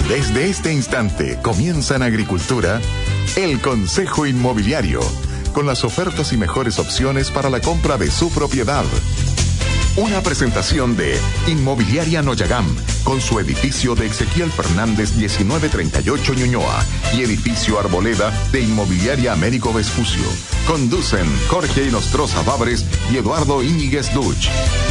Desde este instante comienza en Agricultura el Consejo Inmobiliario, con las ofertas y mejores opciones para la compra de su propiedad. Una presentación de Inmobiliaria Noyagam, con su edificio de Ezequiel Fernández 1938 Ñuñoa y edificio Arboleda de Inmobiliaria Américo Vespucio. Conducen Jorge Inostroza Babres y Eduardo Íñiguez Duch.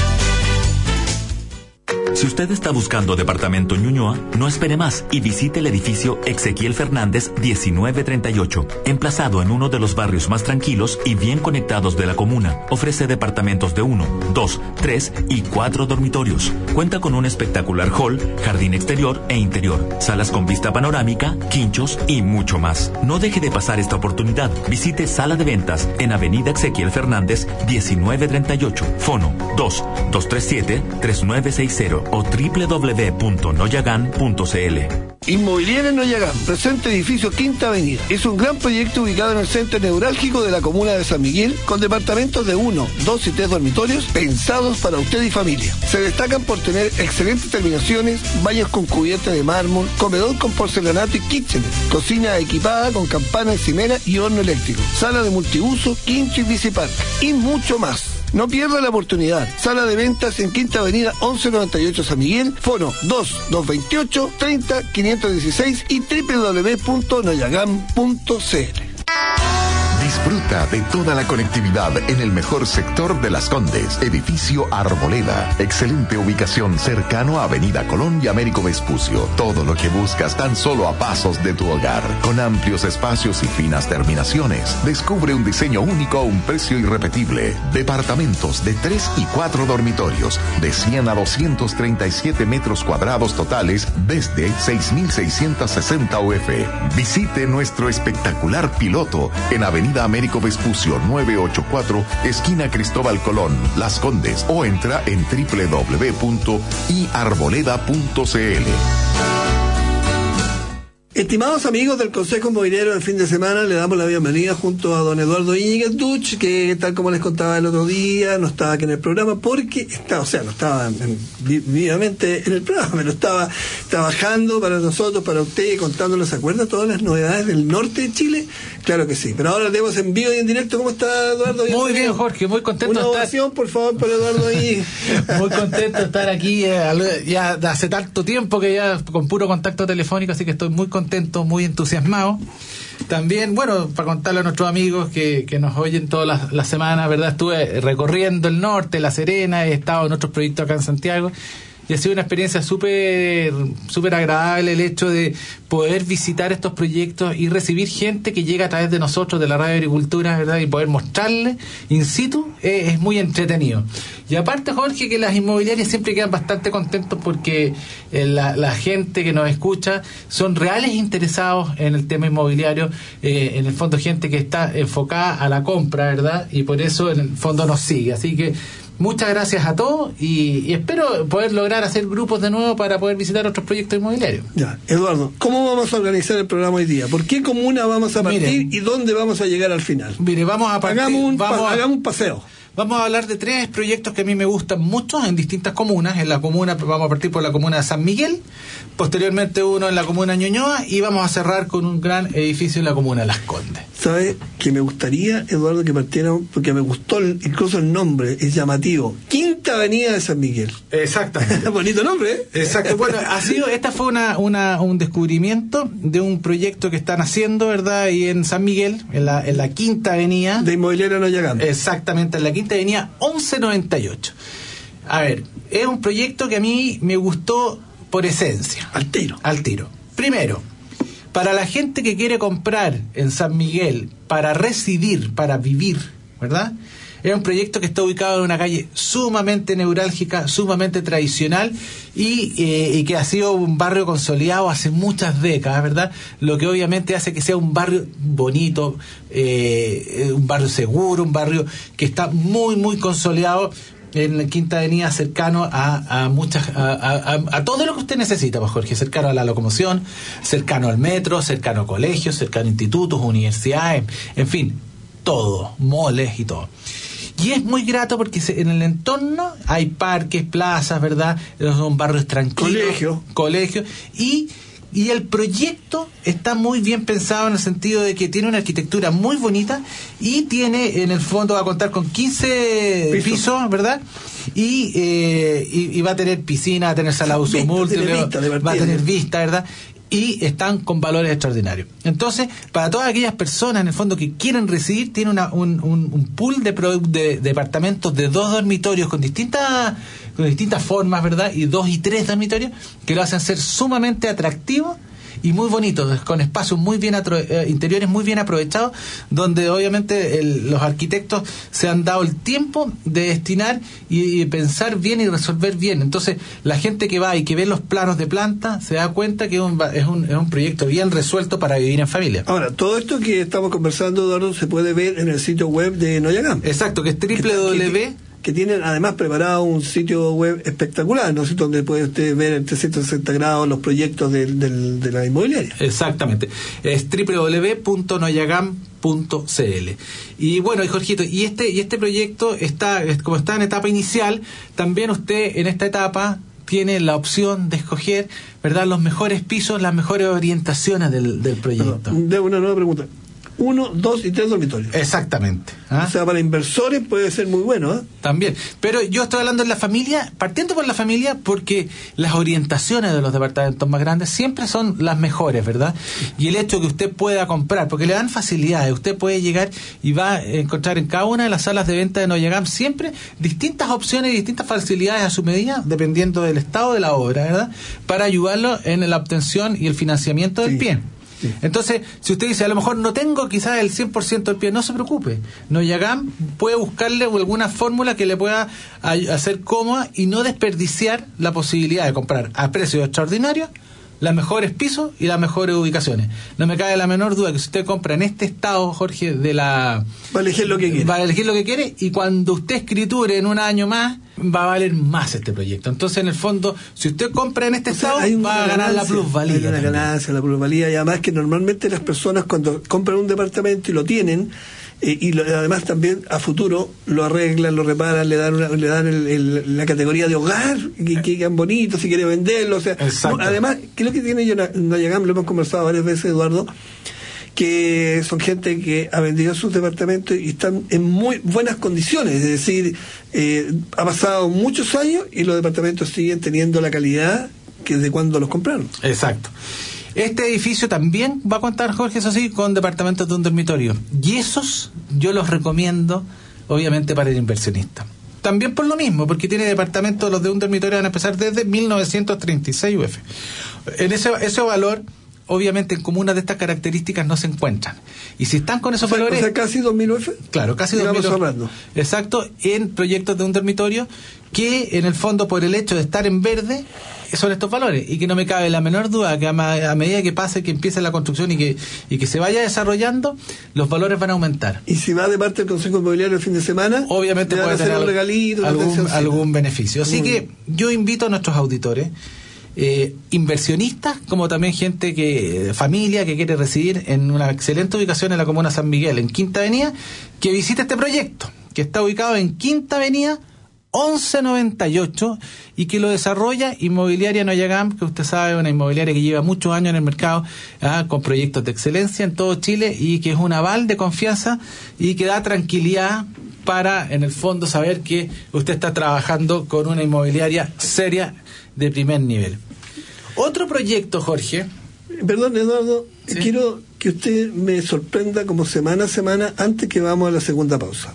Si usted está buscando departamento en Ñuñoa, no espere más y visite el edificio Ezequiel Fernández 1938, emplazado en uno de los barrios más tranquilos y bien conectados de la comuna. Ofrece departamentos de 1, 2, 3 y 4 dormitorios. Cuenta con un espectacular hall, jardín exterior e interior, salas con vista panorámica, quinchos y mucho más. No deje de pasar esta oportunidad. Visite Sala de Ventas en Avenida Ezequiel Fernández 1938, fono 2-237-3960 o www.noyagan.cl. Inmobiliaria Noyagam, presente edificio Quinta Avenida. Es un gran proyecto ubicado en el centro neurálgico de la comuna de San Miguel, con departamentos de 1, 2 y 3 dormitorios pensados para usted y familia. Se destacan por tener excelentes terminaciones, baños con cubierta de mármol, comedor con porcelanato y kitchen, cocina equipada con campana encimera y horno eléctrico, sala de multiuso, quincho y bicipark y mucho más. No pierda la oportunidad. Sala de ventas en Quinta Avenida 1198 San Miguel, fono 2-228-30-516 y www.noyagam.cl. Disfruta de toda la conectividad en el mejor sector de Las Condes. Edificio Arboleda. Excelente ubicación cercano a Avenida Colón y Américo Vespucio. Todo lo que buscas tan solo a pasos de tu hogar. Con amplios espacios y finas terminaciones. Descubre un diseño único a un precio irrepetible. Departamentos de 3 y 4 dormitorios. De 100 a 237 metros cuadrados totales desde 6.660 UF. Visite nuestro espectacular piloto en Avenida Américo Vespucio 984, esquina Cristóbal Colón, Las Condes, o entra en www.iarboleda.cl. Estimados amigos del Consejo Inmobiliario del fin de semana, le damos la bienvenida junto a don Eduardo Íñiguez Duch, que tal como les contaba el otro día, no estaba aquí en el programa porque no estaba vivamente en el programa, pero estaba trabajando para nosotros, para usted, contándonos, ¿se acuerda todas las novedades del norte de Chile? Claro que sí, pero ahora lo tenemos en vivo y en directo. ¿Cómo está, Eduardo? Muy bien, Jorge, muy contento de estar. Una ovación, por favor, para Eduardo Íñiguez. Muy contento de estar aquí, ya hace tanto tiempo que ya con puro contacto telefónico, así que estoy muy contento, muy entusiasmado. También, bueno, para contarle a nuestros amigos que nos oyen todas las semanas, ¿verdad? Estuve recorriendo el norte, La Serena, he estado en otros proyectos acá en Santiago y ha sido una experiencia súper agradable el hecho de poder visitar estos proyectos y recibir gente que llega a través de nosotros, de la Radio Agricultura, ¿verdad? Y poder mostrarle in situ, es muy entretenido. Y aparte, Jorge, que las inmobiliarias siempre quedan bastante contentos porque la gente que nos escucha son reales interesados en el tema inmobiliario, en el fondo gente que está enfocada a la compra, ¿verdad? Y por eso en el fondo nos sigue. Así que muchas gracias a todos y espero poder lograr hacer grupos de nuevo para poder visitar otros proyectos inmobiliarios. Ya, Eduardo, ¿cómo vamos a organizar el programa hoy día? ¿Por qué comuna vamos a partir y dónde vamos a llegar al final? Mire, vamos a partir. Hagamos un paseo. Vamos a hablar de 3 proyectos que a mí me gustan mucho en distintas comunas. En la comuna, vamos a partir por la comuna de San Miguel, posteriormente uno en la comuna de Ñuñoa y vamos a cerrar con un gran edificio en la comuna de Las Condes. ¿Sabe que me gustaría, Eduardo, que partiéramos, porque me gustó incluso el nombre, es llamativo, Quinta Avenida de San Miguel? Exactamente. Bonito nombre, ¿eh? Exacto. Bueno, esta fue un descubrimiento de un proyecto que están haciendo, ¿verdad? Y en San Miguel, en la Quinta Avenida. De Inmobiliaria Noyagam. Exactamente, en la Quinta Avenida 1198. A ver, es un proyecto que a mí me gustó por esencia. Al tiro. Primero, para la gente que quiere comprar en San Miguel para residir, para vivir, ¿verdad? Es un proyecto que está ubicado en una calle sumamente neurálgica, sumamente tradicional y que ha sido un barrio consolidado hace muchas décadas, ¿verdad? Lo que obviamente hace que sea un barrio bonito, un barrio seguro, un barrio que está muy, muy consolidado en la Quinta Avenida, cercano a todo lo que usted necesita, pues, Jorge, cercano a la locomoción, cercano al metro, cercano a colegios, cercano a institutos, universidades, en fin, todo, moles y todo. Y es muy grato porque en el entorno hay parques, plazas, ¿verdad? Son barrios tranquilos, colegios, y Y el proyecto está muy bien pensado en el sentido de que tiene una arquitectura muy bonita y tiene, en el fondo, va a contar con 15 pisos, ¿verdad? Y va a tener piscina, va a tener sala de uso múltiple, va a tener vista, ¿verdad? Y están con valores extraordinarios. Entonces, para todas aquellas personas, en el fondo, que quieren residir, tiene un pool de departamentos de 2 dormitorios con distintas formas, ¿verdad? Y 2 y 3 dormitorios que lo hacen ser sumamente atractivo y muy bonitos, con espacios muy bien interiores muy bien aprovechados, donde obviamente los arquitectos se han dado el tiempo de destinar y pensar bien y resolver bien. Entonces, la gente que va y que ve los planos de planta se da cuenta que es un proyecto bien resuelto para vivir en familia. Ahora, todo esto que estamos conversando, Eduardo, se puede ver en el sitio web de Noyagam. Exacto, que es que tienen además preparado un sitio web espectacular, ¿no? Donde puede usted ver en 360 grados los proyectos de la inmobiliaria. Exactamente, es www.noyagam.cl. Y bueno, Jorgito, y este proyecto como está en etapa inicial, también usted en esta etapa tiene la opción de escoger, ¿verdad?, los mejores pisos, las mejores orientaciones del proyecto. De una nueva pregunta. 1, 2 y 3 dormitorios. Exactamente. O sea, para inversores puede ser muy bueno, ¿eh? También. Pero yo estoy hablando de la familia, partiendo por la familia, porque las orientaciones de los departamentos más grandes siempre son las mejores, ¿verdad? Y el hecho que usted pueda comprar, porque le dan facilidades, usted puede llegar y va a encontrar en cada una de las salas de venta de Noyagam siempre distintas opciones y distintas facilidades a su medida, dependiendo del estado de la obra, ¿verdad?, para ayudarlo en la obtención y el financiamiento del pie. Sí. Entonces, si usted dice, a lo mejor no tengo quizás el 100% del pie, no se preocupe. Noyagam puede buscarle alguna fórmula que le pueda hacer cómoda y no desperdiciar la posibilidad de comprar a precios extraordinarios los mejores pisos y las mejores ubicaciones. No me cabe la menor duda que si usted compra en este estado, Jorge, va a elegir lo que quiere, y cuando usted escriture en un año más, va a valer más este proyecto. Entonces, en el fondo, si usted compra en este estado, va a ganar la plusvalía. Hay una ganancia, la plusvalía, y además que normalmente las personas cuando compran un departamento y lo tienen, además también a futuro lo arreglan, lo reparan, le dan la categoría de hogar, que quedan bonitos si quiere venderlo, o sea, además, ¿qué es lo que tiene Noyagam? Lo hemos conversado varias veces, Eduardo, que son gente que ha vendido sus departamentos y están en muy buenas condiciones, es decir, ha pasado muchos años y los departamentos siguen teniendo la calidad que de cuando los compraron. Exacto. Este edificio también va a contar, Jorge, eso sí, con departamentos de un dormitorio. Y esos yo los recomiendo, obviamente, para el inversionista. También por lo mismo, porque tiene departamentos, los de un dormitorio van a empezar desde 1936 UF. En ese valor, obviamente, en comunas de estas características no se encuentran. Y si están con esos valores... O sea, casi 2.000 UF. Claro, casi 2.000 UF. Exacto, en proyectos de un dormitorio que, en el fondo, por el hecho de estar en verde, son estos valores, y que no me cabe la menor duda que a medida que pase, que empiece la construcción y que se vaya desarrollando, los valores van a aumentar. Y si va de parte del Consejo Inmobiliario el fin de semana, obviamente puede tener un regalito, algún beneficio. Así que yo invito a nuestros auditores, inversionistas, como también familia que quiere residir en una excelente ubicación en la comuna San Miguel, en Quinta Avenida, que visite este proyecto, que está ubicado en Quinta Avenida 1198, y que lo desarrolla Inmobiliaria Noyagam, que usted sabe, una inmobiliaria que lleva muchos años en el mercado, con proyectos de excelencia en todo Chile, y que es un aval de confianza y que da tranquilidad para, en el fondo, saber que usted está trabajando con una inmobiliaria seria de primer nivel. Otro proyecto, Jorge. Perdón, Eduardo, ¿sí? Quiero que usted me sorprenda como semana a semana antes que vamos a la segunda pausa.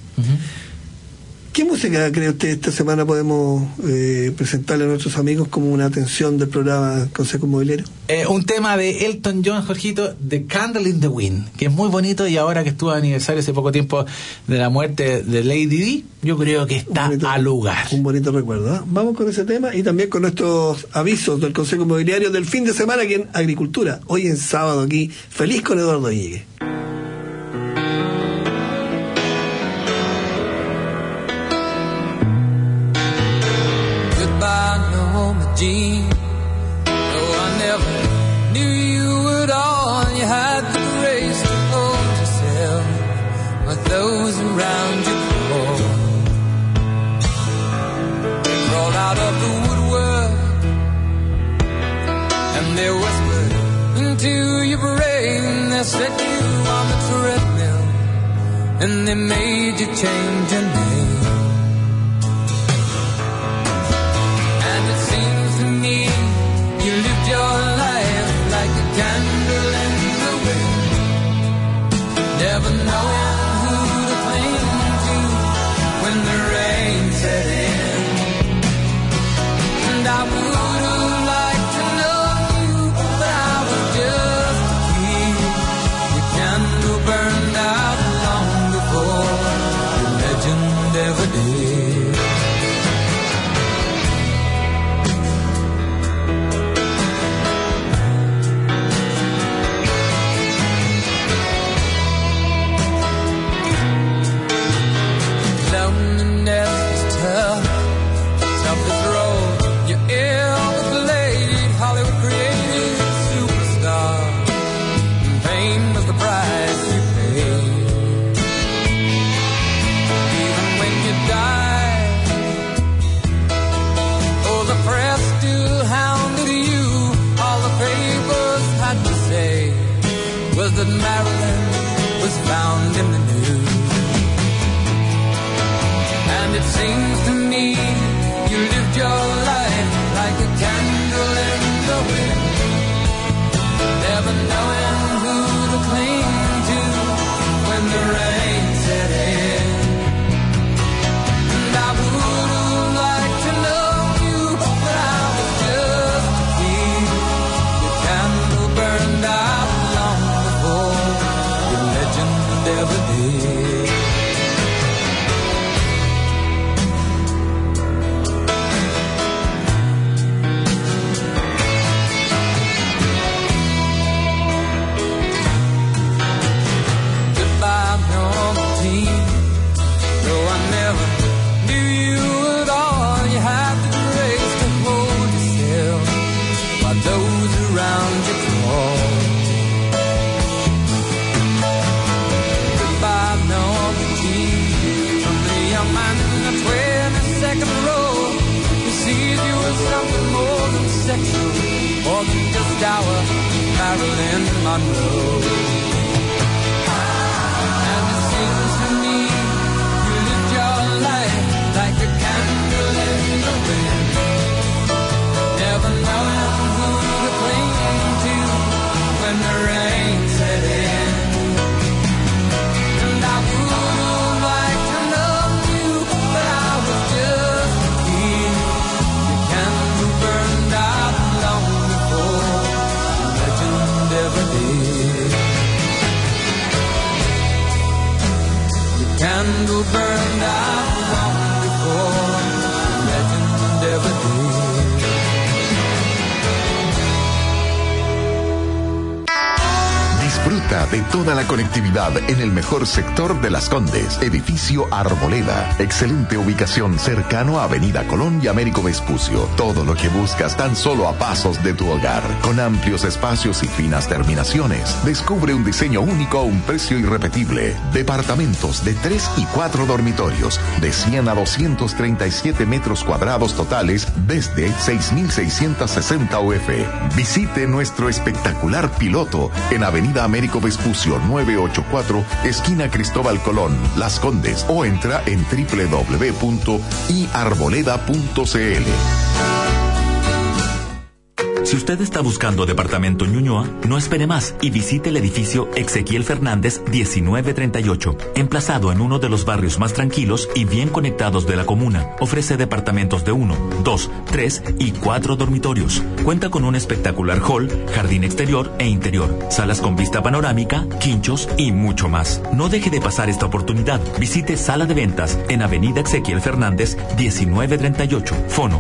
¿Qué música cree usted esta semana podemos presentarle a nuestros amigos como una atención del programa Consejo Inmobiliario? Un tema de Elton John, Jorgito, The Candle in the Wind, que es muy bonito, y ahora que estuvo de aniversario hace poco tiempo de la muerte de Lady Di, yo creo que está al lugar. Un bonito recuerdo, ¿eh? Vamos con ese tema y también con nuestros avisos del Consejo Inmobiliario del fin de semana aquí en Agricultura. Hoy en sábado aquí, feliz con Eduardo Íñiguez. Jean, no, I never knew you at all. You had the grace to hold yourself with those around you crawl. They crawled out of the woodwork and they whispered and they made you change your name. And it seems to me you lived your life like a candle in the wind, never knowing who to cling to when the rain set in. And I would have liked to know you, but I was just a kid. Your candle burned out long before the legend ever did. Loneliness is tough to throw. You're ill with late Hollywood created superstar, and fame was the price you paid. Even when you died, oh, the press still hounded you. All the papers had to say was that Marilyn was found in the news. And it seems to me you lived your life like a candle in the wind, never knowing who to cling to when the rain set in. And I would have liked to know you, but I was just a kid. Your candle burned out long before your legend ever did. Goodbye, normal teen. Though I never knew you at all, you had the grace to hold yourself while those around you fall. Goodbye, normal teen. From the young man in the 22nd row who sees you as something more than sexual, more than just our Marilyn Monroe. And it seems to me you lived your life like a candle in the wind, never knowing who to cling to when the rain set in. And I would have liked to know you, but I was just a kid. Your candle burned out long before the legend ever did. Your candle burned out long before the legend ever did. Disfruta de toda la conectividad en el mejor sector de Las Condes. Edificio Arboleda. Excelente ubicación cercano a Avenida Colón y Américo Vespucio. Todo lo que buscas tan solo a pasos de tu hogar. Con amplios espacios y finas terminaciones. Descubre un diseño único a un precio irrepetible. Departamentos de 3 y 4 dormitorios. De 100 a 237 metros cuadrados totales desde 6.660 UF. Visite nuestro espectacular piloto en Avenida Américo Vespucio 984, esquina Cristóbal Colón, Las Condes, o entra en www.iarboleda.cl. Si usted está buscando departamento en Ñuñoa, no espere más y visite el edificio Exequiel Fernández 1938, emplazado en uno de los barrios más tranquilos y bien conectados de la comuna. Ofrece departamentos de 1, 2, 3 y 4 dormitorios. Cuenta con un espectacular hall, jardín exterior e interior, salas con vista panorámica, quinchos y mucho más. No deje de pasar esta oportunidad. Visite Sala de Ventas en Avenida Exequiel Fernández 1938, fono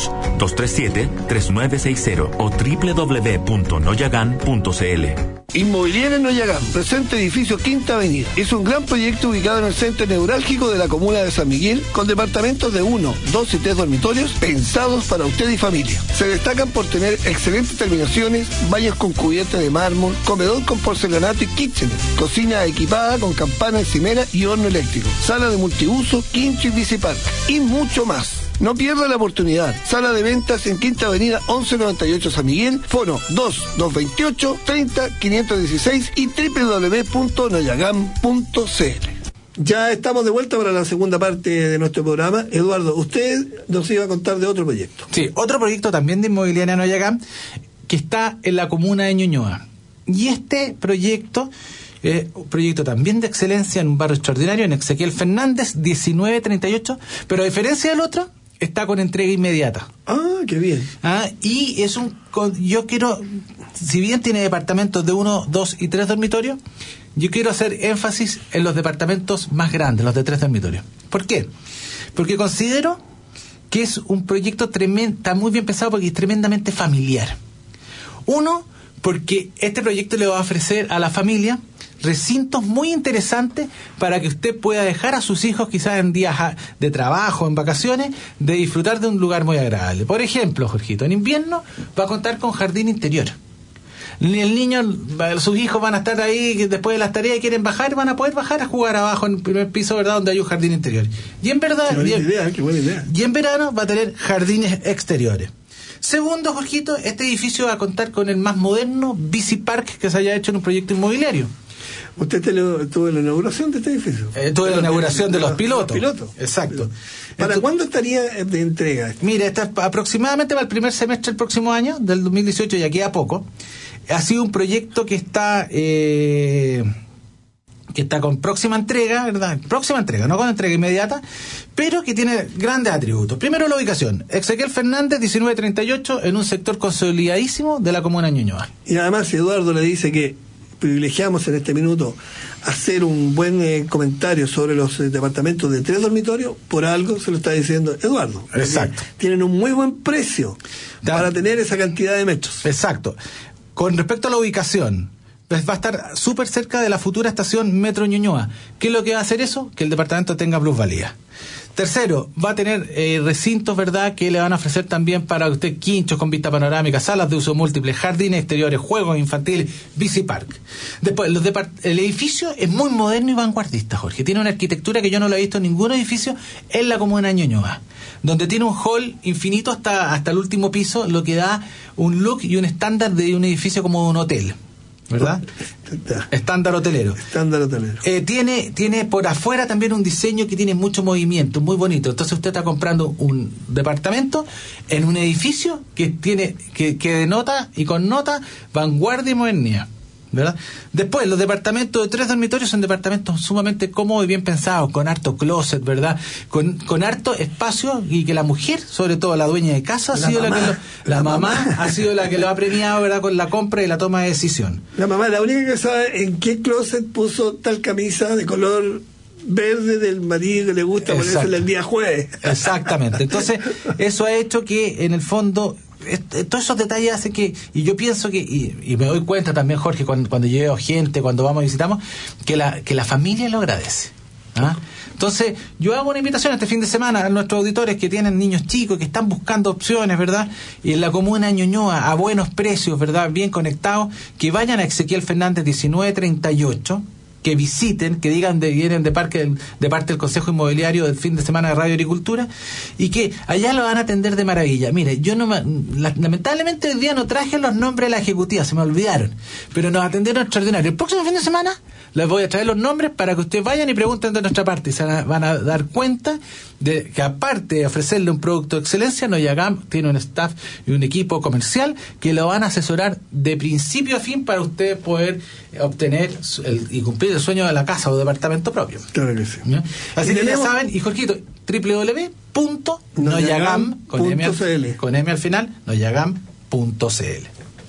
2-237-3960 o www.noyagan.cl. Inmobiliaria Noyagán presenta edificio Quinta Avenida. Es un gran proyecto ubicado en el centro neurálgico de la comuna de San Miguel, con departamentos de 1, 2 y 3 dormitorios pensados para usted y familia. Se destacan por tener excelentes terminaciones, baños con cubierta de mármol, comedor con porcelanato y kitchen, cocina equipada con campana encimera y horno eléctrico, sala de multiuso, quincho y bicipark y mucho más. No pierda la oportunidad. Sala de ventas en Quinta Avenida 1198 San Miguel, fono 2-228-30-516 y www.noyagam.cl. Ya estamos de vuelta para la segunda parte de nuestro programa. Eduardo, usted nos iba a contar de otro proyecto. Sí, otro proyecto también de Inmobiliaria Noyagam, que está en la comuna de Ñuñoa. Y este proyecto, un proyecto también de excelencia en un barrio extraordinario, en Ezequiel Fernández, 1938, pero a diferencia del otro, está con entrega inmediata. Ah, qué bien. Y es yo quiero, si bien tiene departamentos de 1, 2 y 3 dormitorios, yo quiero hacer énfasis en los departamentos más grandes, los de 3 dormitorios. ¿Por qué? Porque considero que es un proyecto tremendo, está muy bien pensado porque es tremendamente familiar. Uno, porque este proyecto le va a ofrecer a la familia recintos muy interesantes para que usted pueda dejar a sus hijos quizás en días de trabajo, en vacaciones, de disfrutar de un lugar muy agradable. Por ejemplo, Jorgito, en invierno va a contar con jardín interior. El niño, sus hijos van a estar ahí después de las tareas y quieren bajar, van a poder bajar a jugar abajo en el primer piso, ¿verdad?, donde hay un jardín interior. Y en verdad, qué buena idea. Y en verano va a tener jardines exteriores. Segundo, Jorgito, este edificio va a contar con el más moderno bici park que se haya hecho en un proyecto inmobiliario. ¿Usted estuvo en la inauguración de este edificio? Estuve en la inauguración de los pilotos. Exacto. ¿Para cuándo estaría de entrega? Mire, esta es aproximadamente para el primer semestre del próximo año, del 2018, y aquí a poco. Ha sido un proyecto que está con próxima entrega, ¿verdad? Próxima entrega, no con entrega inmediata, pero que tiene grandes atributos. Primero, la ubicación. Ezequiel Fernández, 1938, en un sector consolidadísimo de la comuna de Ñuñoa. Y además, si Eduardo le dice que privilegiamos en este minuto hacer un buen comentario sobre los departamentos de 3 dormitorios, por algo se lo está diciendo Eduardo. Exacto. Tienen un muy buen precio para tener esa cantidad de metros. Exacto. Con respecto a la ubicación, pues va a estar súper cerca de la futura estación Metro Ñuñoa. ¿Qué es lo que va a hacer eso? Que el departamento tenga plusvalía. Tercero, va a tener recintos, ¿verdad?, que le van a ofrecer también para usted quinchos con vista panorámica, salas de uso múltiple, jardines exteriores, juegos infantiles, bici park. Después, el edificio es muy moderno y vanguardista, Jorge. Tiene una arquitectura que yo no lo he visto en ningún edificio en la comuna de Ñuñoa, donde tiene un hall infinito hasta el último piso, lo que da un look y un estándar de un edificio como un hotel, ¿verdad? Estándar hotelero. Tiene por afuera también un diseño que tiene mucho movimiento, muy bonito. Entonces usted está comprando un departamento en un edificio que denota y connota vanguardia y modernidad, ¿verdad? Después, los departamentos de 3 dormitorios son departamentos sumamente cómodos y bien pensados, con harto closet, ¿verdad? Con harto espacio, y que la mujer, sobre todo la dueña de casa, la mamá ha sido la que lo ha premiado, ¿verdad?, con la compra y la toma de decisión. La mamá es la única que sabe en qué closet puso tal camisa de color verde del marido que le gusta ponérsela el día jueves. Exactamente. Entonces, eso ha hecho que, en el fondo, todos esos detalles hacen que, y yo pienso que, y me doy cuenta también, Jorge, cuando yo veo gente, cuando vamos y visitamos, que la familia lo agradece. Entonces, yo hago una invitación este fin de semana a nuestros auditores que tienen niños chicos, que están buscando opciones, ¿verdad?, y en la comuna de Ñuñoa, a buenos precios, ¿verdad?, bien conectados, que vayan a Ezequiel Fernández 1938, que visiten, que digan vienen de parte del Consejo Inmobiliario del fin de semana de Radio Agricultura, y que allá lo van a atender de maravilla. Mire, yo lamentablemente hoy día no traje los nombres de la ejecutiva, se me olvidaron, pero nos atendieron extraordinario. El próximo fin de semana les voy a traer los nombres para que ustedes vayan y pregunten de nuestra parte, y se van a dar cuenta de que, aparte de ofrecerle un producto de excelencia, Noyagam tiene un staff y un equipo comercial que lo van a asesorar de principio a fin para ustedes poder obtener y cumplir el sueño de la casa o departamento propio. Claro que sí. ¿Ya? Así que ya saben, y Jorgito, www.noyagam con M al final, noyagam.cl.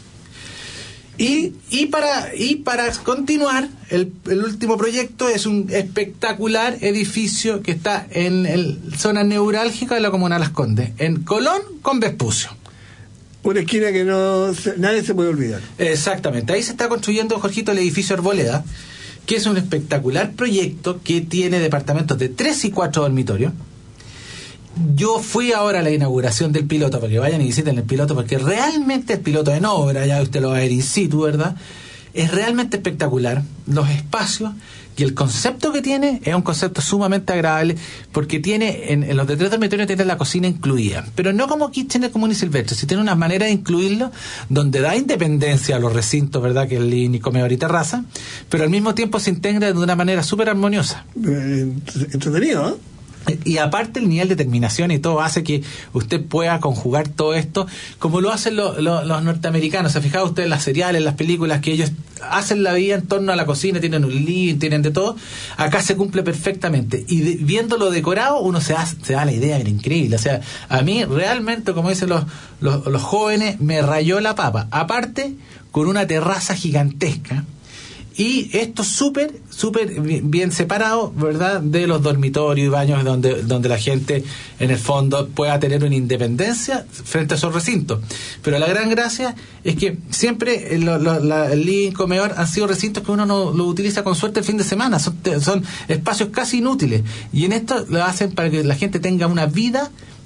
Y para continuar, el último proyecto es un espectacular edificio que está en la zona neurálgica de la comuna de Las Condes, en Colón con Vespucio. Una esquina que nadie se puede olvidar. Exactamente. Ahí se está construyendo, Jorgito, el edificio Arboleda, que es un espectacular proyecto que tiene departamentos de 3 y 4 dormitorios. Yo fui ahora a la inauguración del piloto, para que vayan y visiten el piloto, porque realmente el piloto en obra, ya usted lo va a ver in situ, ¿verdad?, es realmente espectacular. Los espacios Y el concepto que tiene es un concepto sumamente agradable, porque tiene, en los de 3 dormitorios tiene la cocina incluida, pero no como kitchen común y silvestre, si tiene una manera de incluirlo donde da independencia a los recintos, ¿verdad? Que el living y comedor y terraza, pero al mismo tiempo se integra de una manera súper armoniosa. Entretenido, ¿eh? Y aparte el nivel de terminación y todo hace que usted pueda conjugar todo esto como lo hacen los norteamericanos. ¿Se ha fijado usted en las seriales, en las películas, que ellos hacen la vida en torno a la cocina, tienen un living, tienen de todo? Acá se cumple perfectamente, y viéndolo decorado uno se da la idea, era increíble. O sea, a mí realmente, como dicen los jóvenes, me rayó la papa. Aparte, con una terraza gigantesca, y esto súper bien separado, ¿verdad?, de los dormitorios y baños, donde la gente en el fondo pueda tener una independencia frente a esos recintos. Pero la gran gracia es que siempre el living, comedor han sido recintos que uno no lo utiliza con suerte el fin de semana, son espacios casi inútiles, y en esto lo hacen para que la gente tenga una vida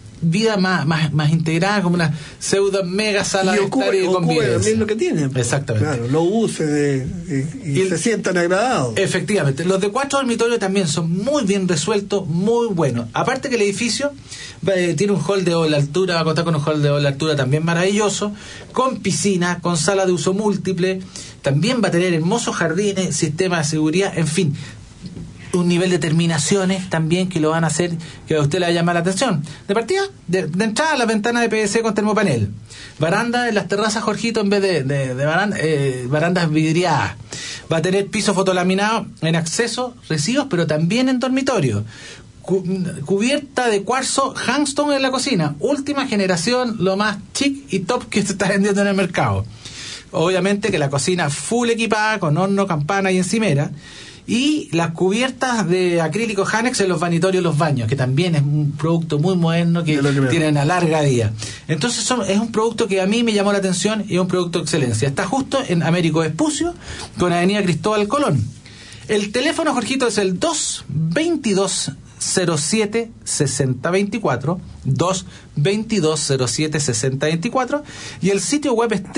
más integrada, como una pseudo mega sala de estar y de convivencia. También lo que tiene. Exactamente. Claro, lo use y se sientan agradados. Efectivamente. Los de 4 dormitorios también son muy bien resueltos, muy buenos. Aparte que el edificio tiene un hall de doble altura, va a contar con un hall de doble altura también maravilloso, con piscina, con sala de uso múltiple, también va a tener hermosos jardines, sistema de seguridad, en fin, un nivel de terminaciones también que lo van a hacer que a usted le va a llamar la atención. De partida, de entrada, la ventana de PVC con termopanel, baranda en las terrazas, Jorgito, en vez de barandas vidriadas. Va a tener piso fotolaminado en acceso, residuos, pero también en dormitorio. Cubierta de cuarzo Hanston en la cocina, última generación, lo más chic y top que se está vendiendo en el mercado. Obviamente que la cocina full equipada con horno, campana y encimera, y las cubiertas de acrílico Hanex en los vanitorios y los baños, que también es un producto muy moderno que tiene una larga vida. Entonces es un producto que a mí me llamó la atención y es un producto de excelencia. Está justo en Américo Vespucio con Avenida Cristóbal Colón. El teléfono, Jorgito, es el 222-07-6024, 222-07-6024, y el sitio web es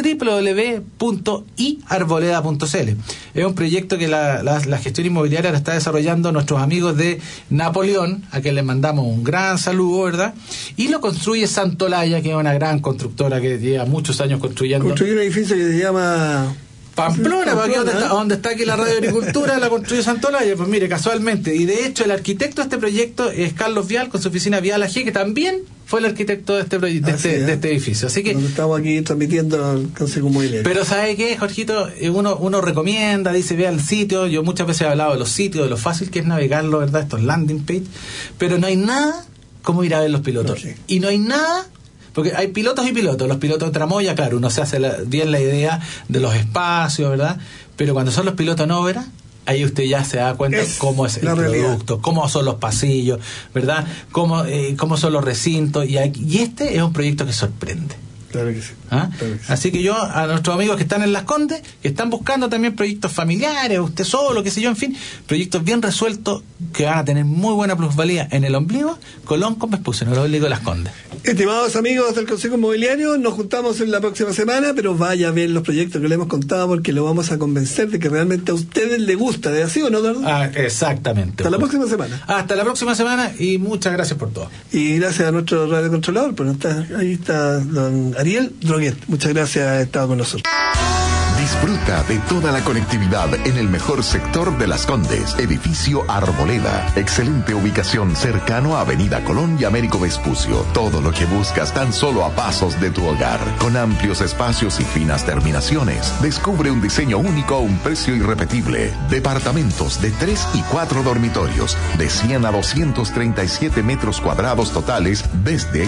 www.iarboleda.cl. Es un proyecto que la gestión inmobiliaria la está desarrollando nuestros amigos de Napoleón, a quien les mandamos un gran saludo, ¿verdad? Y lo construye Santolaya, que es una gran constructora que lleva muchos años construyendo. Construye un edificio que se llama Pamplona, para aquí donde está aquí la Radio Agricultura, la construyó Santolaya. Pues mire, casualmente, y de hecho el arquitecto de este proyecto es Carlos Vial, con su oficina Vial AG, que también fue el arquitecto de este edificio. Así que estamos aquí transmitiendo al Consejo Inmobiliario. Pero ¿sabe qué, Jorgito? Uno recomienda, dice, vea el sitio. Yo muchas veces he hablado de los sitios, de lo fácil que es navegarlo, ¿verdad? Estos landing page, pero no hay nada como ir a ver los pilotos. No, sí. Y no hay nada. Porque hay pilotos y pilotos. Los pilotos de tramoya, claro, uno se hace bien la idea de los espacios, ¿verdad? Pero cuando son los pilotos en obra, ahí usted ya se da cuenta cómo es el producto, cómo son los pasillos, ¿verdad? Cómo son los recintos. Y este es un proyecto que sorprende. Claro que sí. ¿Ah? Claro que sí. Así que yo, a nuestros amigos que están en Las Condes, que están buscando también proyectos familiares, usted solo, qué sé yo, en fin, proyectos bien resueltos que van a tener muy buena plusvalía en el ombligo, Colón con Vespucio, en el ombligo de Las Condes. Estimados amigos del Consejo Inmobiliario, nos juntamos en la próxima semana, pero vaya a ver los proyectos que le hemos contado, porque lo vamos a convencer de que realmente a ustedes les gusta. ¿Es así o no, Eduardo? Exactamente. Hasta la próxima semana. Hasta la próxima semana, y muchas gracias por todo. Y gracias a nuestro radiocontrolador, pues ahí está don Ariel Droguet. Muchas gracias por haber estado con nosotros. Disfruta de toda la conectividad en el mejor sector de Las Condes, edificio Arboleda. Excelente ubicación, cercano a Avenida Colón y Américo Vespucio. Todo lo que buscas tan solo a pasos de tu hogar, con amplios espacios y finas terminaciones. Descubre un diseño único a un precio irrepetible. Departamentos de 3 y 4 dormitorios, de 100 a 237 metros cuadrados totales, desde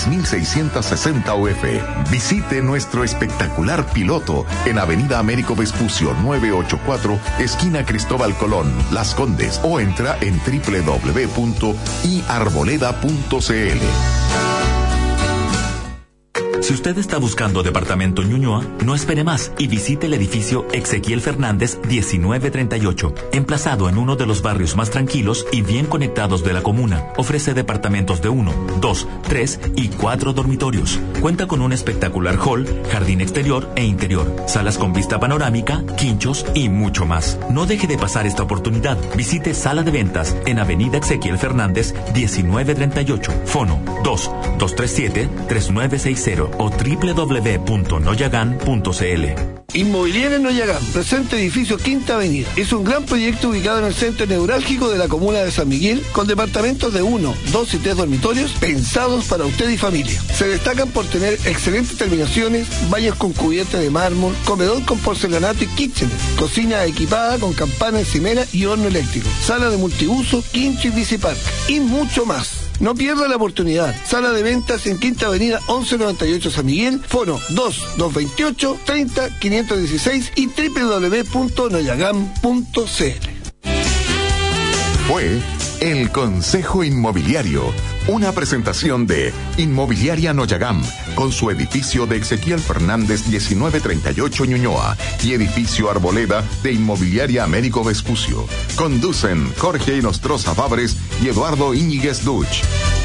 6.660 UF. Visite nuestro espectacular piloto en Avenida Américo Vespucio 984, esquina Cristóbal Colón, Las Condes, o entra en www.iarboleda.cl. Si usted está buscando departamento en Ñuñoa, no espere más y visite el edificio Exequiel Fernández 1938, emplazado en uno de los barrios más tranquilos y bien conectados de la comuna. Ofrece departamentos de 1, 2, 3 y 4 dormitorios. Cuenta con un espectacular hall, jardín exterior e interior, salas con vista panorámica, quinchos y mucho más. No deje de pasar esta oportunidad. Visite Sala de Ventas en Avenida Exequiel Fernández 1938, fono 2-237-3960 o www.noyagan.cl. Inmobiliaria Noyagán presenta edificio Quinta Avenida. Es un gran proyecto ubicado en el centro neurálgico de la comuna de San Miguel, con departamentos de 1, 2 y 3 dormitorios pensados para usted y familia. Se destacan por tener excelentes terminaciones, baños con cubierta de mármol, comedor con porcelanato y kitchen, cocina equipada con campana encimera y horno eléctrico, sala de multiuso, quincho y bicipark y mucho más. No pierda la oportunidad. Sala de ventas en Quinta Avenida 1198 San Miguel, fono 2-228-30-516 y www.noyagam.cl. Fue el Consejo Inmobiliario, una presentación de Inmobiliaria Noyagam, con su edificio de Exequiel Fernández 1938 Ñuñoa y edificio Arboleda de Inmobiliaria Américo Vespucio. Conducen Jorge Nostroza Fabres y Eduardo Íñiguez Duch.